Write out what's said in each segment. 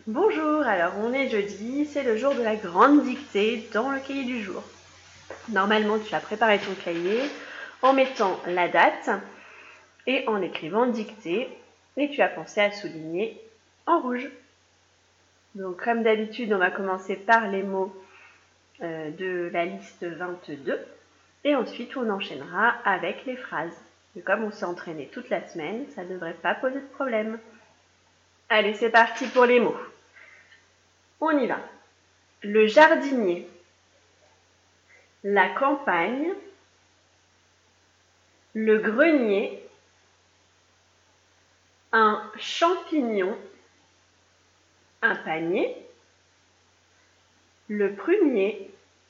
Bonjour, alors on est jeudi, c'est le jour de la grande dictée dans le cahier du jour. Normalement, tu as préparé ton cahier en mettant la date et en écrivant dictée et tu as pensé à souligner en rouge. Donc comme d'habitude, on va commencer par les mots de la liste 22 et ensuite on enchaînera avec les phrases. Et comme on s'est entraîné toute la semaine, ça ne devrait pas poser de problème. Allez, c'est parti pour les mots. On y va. Le jardinier, la campagne, le grenier, un champignon, un panier, le prunier,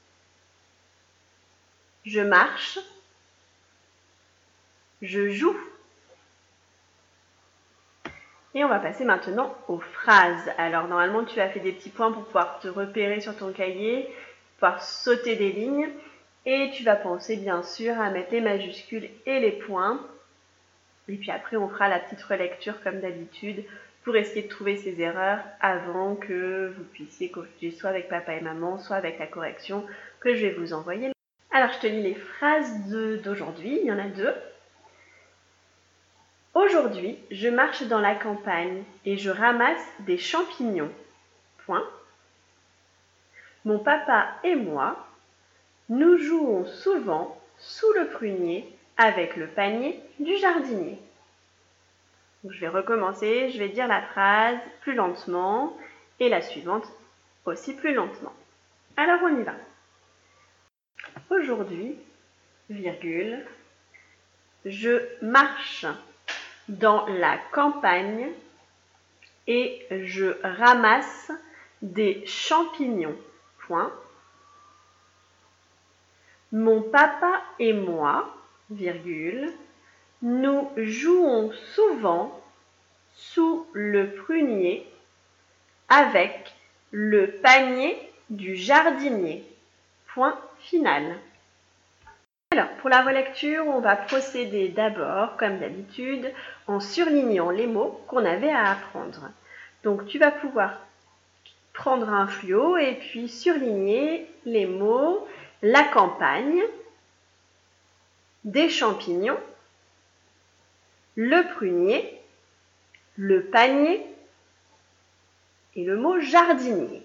je marche, je joue. Et on va passer maintenant aux phrases. Alors normalement tu as fait des petits points pour pouvoir te repérer sur ton cahier, pouvoir sauter des lignes. Et tu vas penser bien sûr à mettre les majuscules et les points. Et puis après on fera la petite relecture comme d'habitude pour essayer de trouver ces erreurs avant que vous puissiez corriger soit avec papa et maman, soit avec la correction que je vais vous envoyer. Alors je te lis les phrases d'aujourd'hui, il y en a 2. Aujourd'hui, je marche dans la campagne et je ramasse des champignons. Point. Mon papa et moi, nous jouons souvent sous le prunier avec le panier du jardinier. Donc, je vais recommencer, je vais dire la phrase plus lentement et la suivante aussi plus lentement. Alors on y va. Aujourd'hui, virgule, je marche dans la campagne et je ramasse des champignons. Point. Mon papa et moi, virgule, nous jouons souvent sous le prunier avec le panier du jardinier. Point final. Alors, pour la relecture, on va procéder d'abord, comme d'habitude, en surlignant les mots qu'on avait à apprendre. Donc, tu vas pouvoir prendre un fluo et puis surligner les mots la campagne, des champignons, le prunier, le panier et le mot jardinier.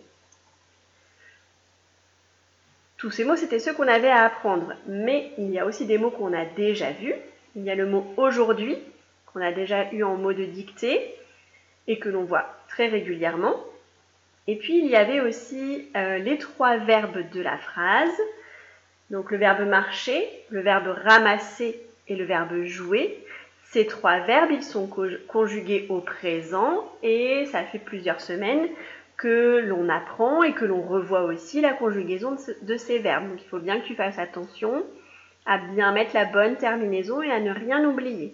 Tous ces mots, c'était ceux qu'on avait à apprendre, mais il y a aussi des mots qu'on a déjà vus. Il y a le mot aujourd'hui, qu'on a déjà eu en mot de dictée et que l'on voit très régulièrement. Et puis, il y avait aussi les 3 verbes de la phrase. Donc, le verbe marcher, le verbe ramasser et le verbe jouer. Ces 3 verbes, ils sont conjugués au présent et ça fait plusieurs semaines que l'on apprend et que l'on revoit aussi la conjugaison de ces verbes. Donc, il faut bien que tu fasses attention à bien mettre la bonne terminaison et à ne rien oublier.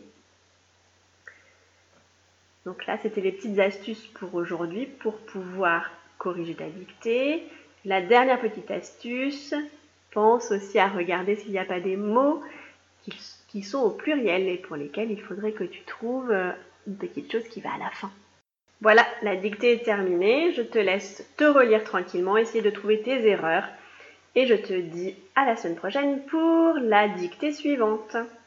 Donc là, c'était les petites astuces pour aujourd'hui pour pouvoir corriger ta dictée. La dernière petite astuce, pense aussi à regarder s'il n'y a pas des mots qui sont au pluriel et pour lesquels il faudrait que tu trouves une petite chose qui va à la fin. Voilà, la dictée est terminée. Je te laisse te relire tranquillement, essayer de trouver tes erreurs. Et je te dis à la semaine prochaine pour la dictée suivante.